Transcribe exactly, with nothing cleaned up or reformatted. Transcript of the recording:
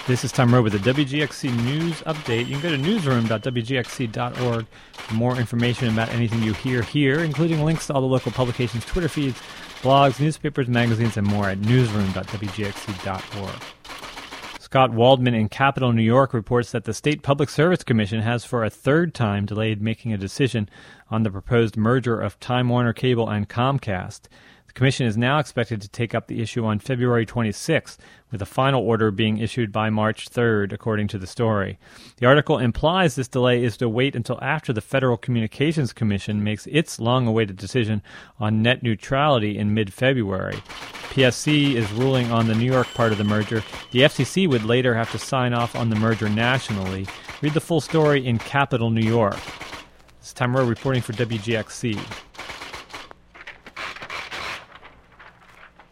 This is Tom Rowe with the W G X C News Update. You can go to newsroom dot w g x c dot org for more information about anything you hear here, including links to all the local publications, Twitter feeds, blogs, newspapers, magazines, and more at newsroom dot w g x c dot org. Scott Waldman in Capital, New York, reports that the State Public Service Commission has for a third time delayed making a decision on the proposed merger of Time Warner Cable and Comcast. The Commission is now expected to take up the issue on February twenty-sixth, with a final order being issued by March third, according to the story. The article implies this delay is to wait until after the Federal Communications Commission makes its long-awaited decision on net neutrality in mid-February. P S C is ruling on the New York part of the merger. The F C C would later have to sign off on the merger nationally. Read the full story in Capital, New York. This is Tom Rowe reporting for W G X C.